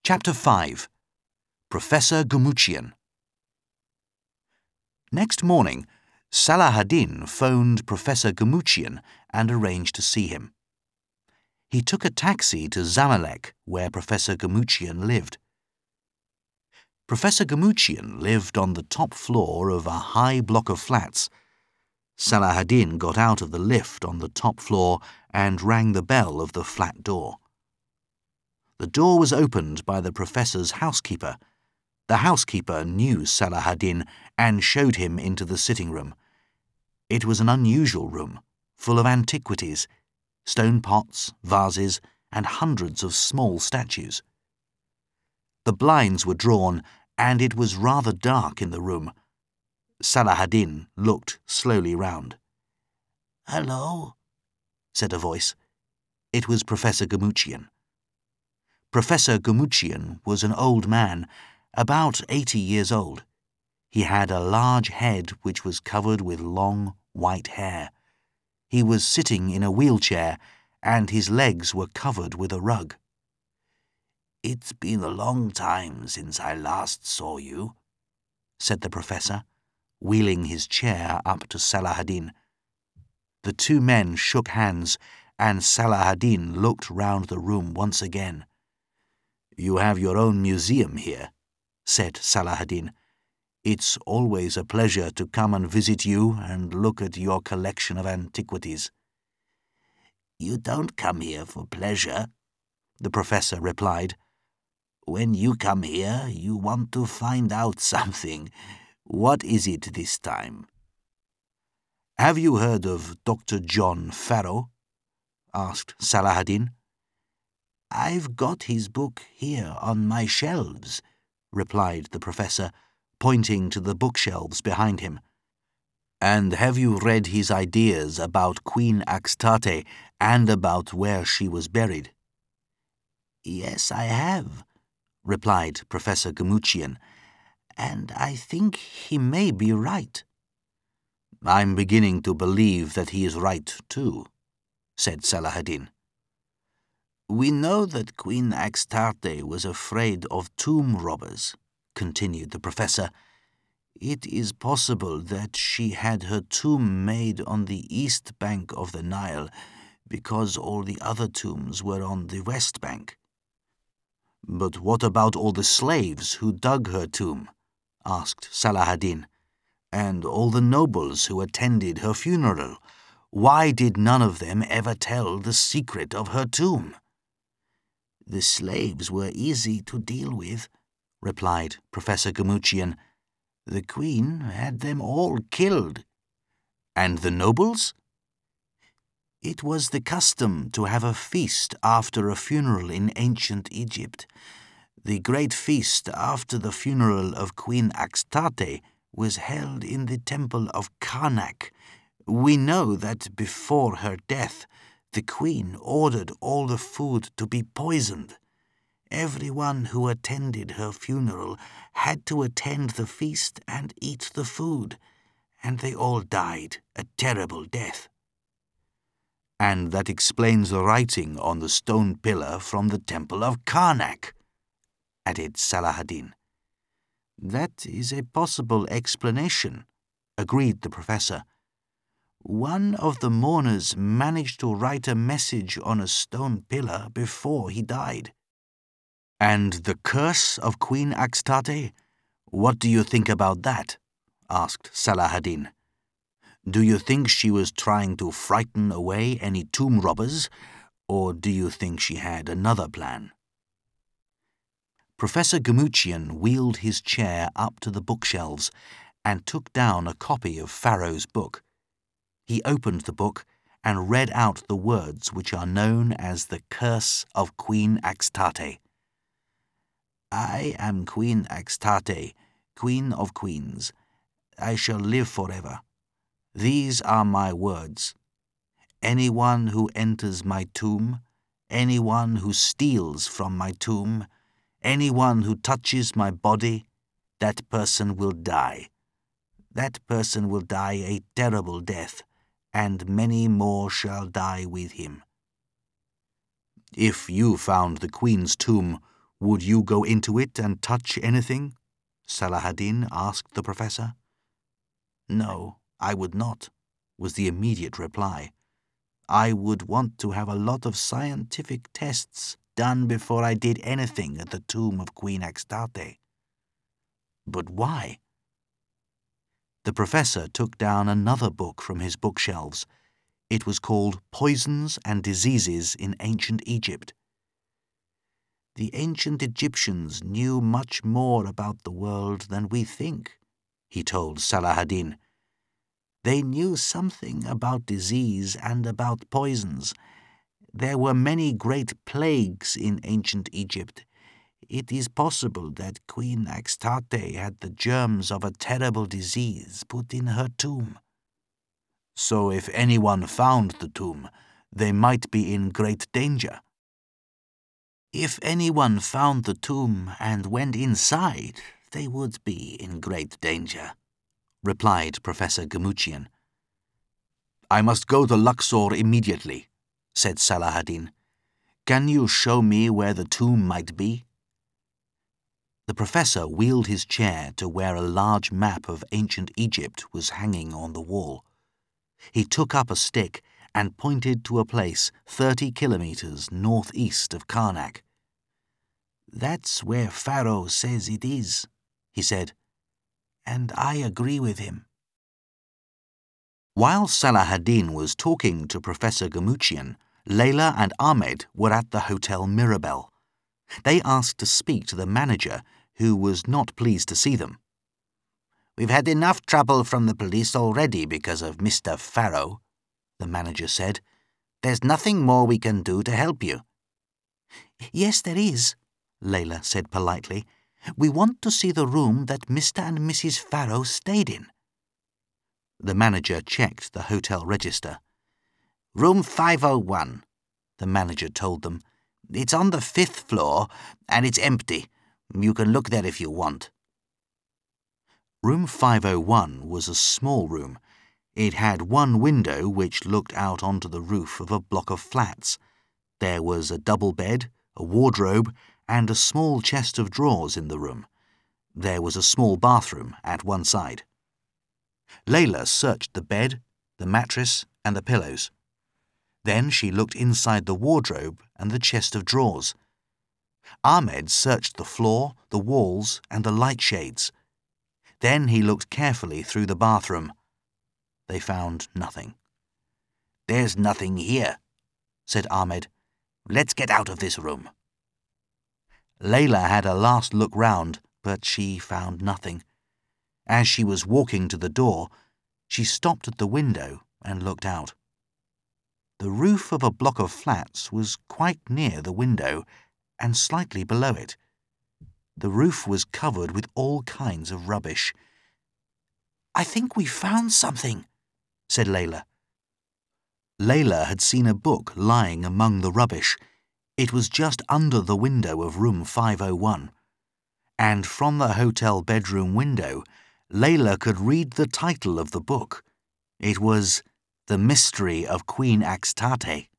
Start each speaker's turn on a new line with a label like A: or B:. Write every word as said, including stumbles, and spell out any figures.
A: Chapter five. Professor Gumuchian. Next morning, Salahaddin phoned Professor Gumuchian and arranged to see him. He took a taxi to Zamalek, where Professor Gumuchian lived. Professor Gumuchian lived on the top floor of a high block of flats. Salahaddin got out of the lift on the top floor and rang the bell of the flat door. The door was opened by the professor's housekeeper. The housekeeper knew Salahaddin and showed him into the sitting room. It was an unusual room, full of antiquities, stone pots, vases, and hundreds of small statues. The blinds were drawn, and it was rather dark in the room. Salahaddin looked slowly round.
B: "Hello?"
A: said a voice. It was Professor Gumuchian. Professor Gumuchian was an old man, about eighty years old. He had a large head which was covered with long, white hair. He was sitting in a wheelchair, and his legs were covered with a rug.
B: "It's been a long time since I last saw you,"
A: said the professor, wheeling his chair up to Salahaddin. The two men shook hands, and Salahaddin looked round the room once again.
B: "You have your own museum here,"
A: said Salahaddin. "It's always a pleasure to come and visit you and look at your collection of antiquities."
B: "You don't come here for pleasure,"
A: the professor replied.
B: "When you come here, you want to find out something. What is it this time?"
A: "Have you heard of Doctor John Farrow?" asked Salahaddin.
B: "I've got his book here on my shelves,"
A: replied the professor, pointing to the bookshelves behind him.
B: "And have you read his ideas about Queen Axtate and about where she was buried?" "Yes, I have," replied Professor Gumuchian, "and I think he may be right."
A: "I'm beginning to believe that he is right, too," said Salahaddin.
B: "We know that Queen Axtate was afraid of tomb robbers," continued the professor. "It is possible that she had her tomb made on the east bank of the Nile because all the other tombs were on the west bank."
A: "But what about all the slaves who dug her tomb?" asked Salahaddin. "And all the nobles who attended her funeral? Why did none of them ever tell the secret of her tomb?"
B: "The slaves were easy to deal with,"
A: replied Professor Gumuchian.
B: "The queen had them all killed."
A: "And the nobles?"
B: "It was the custom to have a feast after a funeral in ancient Egypt. The great feast after the funeral of Queen Axtate was held in the temple of Karnak. We know that before her death, the queen ordered all the food to be poisoned. Everyone who attended her funeral had to attend the feast and eat the food, and they all died a terrible death."
A: "And that explains the writing on the stone pillar from the temple of Karnak," added Salahaddin.
B: "That is a possible explanation," agreed the professor. "One of the mourners managed to write a message on a stone pillar before he died."
A: "And the curse of Queen Axtate? What do you think about that?" asked Salahaddin. "Do you think she was trying to frighten away any tomb robbers, or do you think she had another plan?" Professor Gumuchian wheeled his chair up to the bookshelves and took down a copy of Farrow's book. He opened the book and read out the words which are known as the Curse of Queen Axtate.
B: "I am Queen Axtate, Queen of Queens. I shall live forever. These are my words. Anyone who enters my tomb, anyone who steals from my tomb, anyone who touches my body, that person will die. That person will die a terrible death, and many more shall die with him."
A: "If you found the queen's tomb, Would you go into it and touch anything? Salahadin asked the professor.
B: No, I would not, was the immediate reply. I would want to have a lot of scientific tests done before I did anything at the tomb of Queen Astarte. But why?
A: The professor took down another book from his bookshelves. It was called Poisons and Diseases in Ancient Egypt.
B: The ancient Egyptians knew much more about the world than we think, he told Salahadin. They knew something about disease and about poisons. There were many great plagues in ancient Egypt. It is possible that Queen Astarte had the germs of a terrible disease put in her tomb.
A: So if anyone found the tomb, they might be in great danger.
B: If anyone found the tomb and went inside, they would be in great danger,
A: replied Professor Gamouchian. I must go to Luxor immediately, said Salahadin. Can you show me where the tomb might be? The professor wheeled his chair to where a large map of ancient Egypt was hanging on the wall. He took up a stick and pointed to a place thirty kilometers northeast of Karnak.
B: That's where Pharaoh says it is, he said, and I agree with him.
A: While Salahadin was talking to Professor Gamouchian, Layla and Ahmed were at the Hotel Mirabelle. They asked to speak to the manager, who was not pleased to see them.
B: We've had enough trouble from the police already because of Mister Pharaoh, the manager said. There's nothing more we can do to help you.
C: Yes, there is, Layla said politely. We want to see the room that Mister and Missus Pharaoh stayed in.
A: The manager checked the hotel register.
B: Room five oh one, the manager told them. It's on the fifth floor, and it's empty. You can look there if you want.
A: Room five oh one was a small room. It had one window which looked out onto the roof of a block of flats. There was a double bed, a wardrobe, and a small chest of drawers in the room. There was a small bathroom at one side. Layla searched the bed, the mattress, and the pillows. Then she looked inside the wardrobe and the chest of drawers. Ahmed searched the floor, the walls, and the light shades. Then he looked carefully through the bathroom. They found nothing.
B: There's nothing here, said Ahmed. Let's get out of this room.
A: Layla had a last look round, but she found nothing. As she was walking to the door, she stopped at the window and looked out. The roof of a block of flats was quite near the window and slightly below it. The roof was covered with all kinds of rubbish.
C: I think we found something, said Layla.
A: Layla had seen a book lying among the rubbish. It was just under the window of room five oh one. And from the hotel bedroom window, Layla could read the title of the book. It was The Mystery of Queen Astarte.